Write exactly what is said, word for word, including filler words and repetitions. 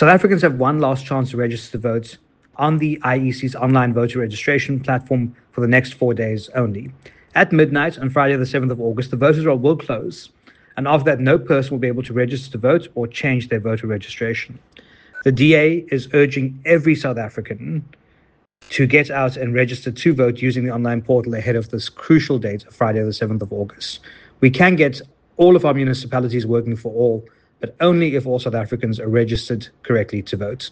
South Africans have one last chance to register to vote on the I E C's online voter registration platform for the next four days only. At midnight on Friday, the seventh of August, the voters' roll will close, and after that, no person will be able to register to vote or change their voter registration. The D A is urging every South African to get out and register to vote using the online portal ahead of this crucial date of Friday, the seventh of August. We can get all of our municipalities working for all, but only if all South Africans are registered correctly to vote.